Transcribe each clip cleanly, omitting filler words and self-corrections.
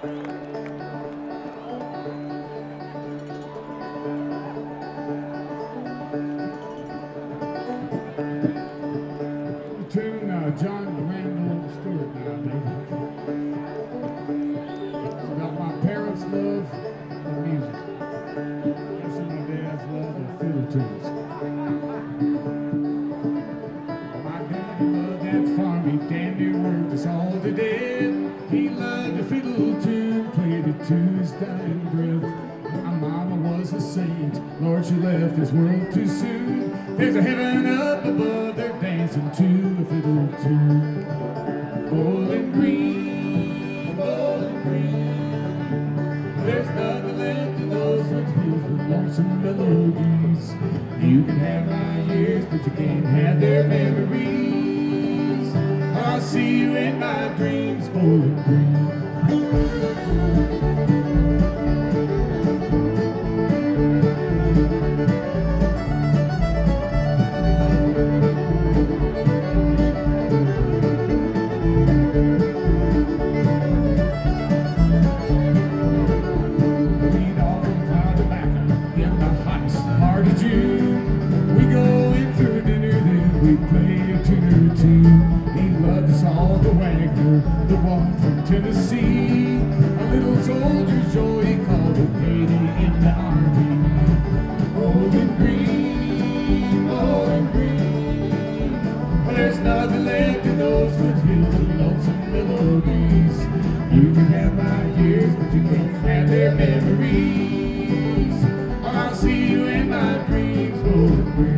Tune John Randall Stewart now, baby. It's about my parents' love of music. That's my dad's love of fiddle tunes. My daddy loved that farm, he damn near worked us all to death. He loved the fiddle tune, played it to his dying breath. My mama was a saint, Lord, she left this world too soon. There's a heaven up above, they're dancing to a fiddle tune. Bowling Green, Bowling Green, there's nothing left in those hills but lonesome melodies. You can have my years, but you can't have their memories. I'll see you in my dreams, Bowling Green. The one from Tennessee, a little soldier's joy, he called it payday in the army. Bowling Green, Bowling Green, well, there's nothing left in those foothills of lonesome melodies. You can have my years, but you can't have their memories. I'll see you in my dreams, Bowling Green.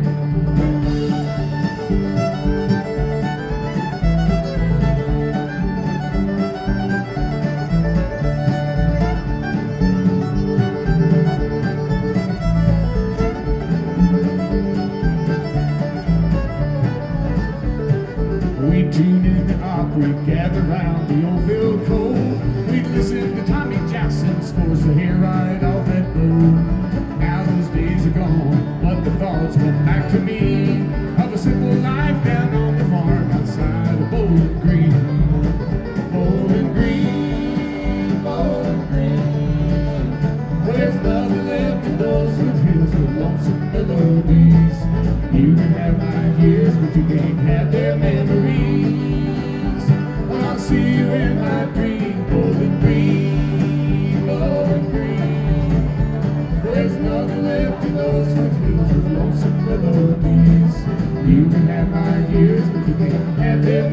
We'd gather round the old field cold. We'd listen to Tommy Jackson scores the hair right off that bow. Now those days are gone, but the thoughts come back to me of a simple life down on the farm outside of Bowling Green. Bowling Green, Bowling Green, well, there's nothing left in those hills with lonesome melodies. You can have my years, but you can't have their memories. I'll see you in my dreams, Bowling Green, Bowling Green. There's nothing left in those hills with lonesome melodies. You can have my years, but you can't have their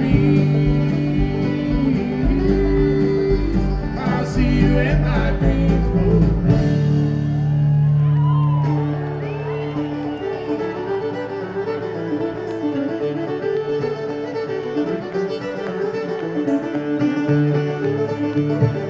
memories. I'll see you in my dreams, Bowling Green. Thank you.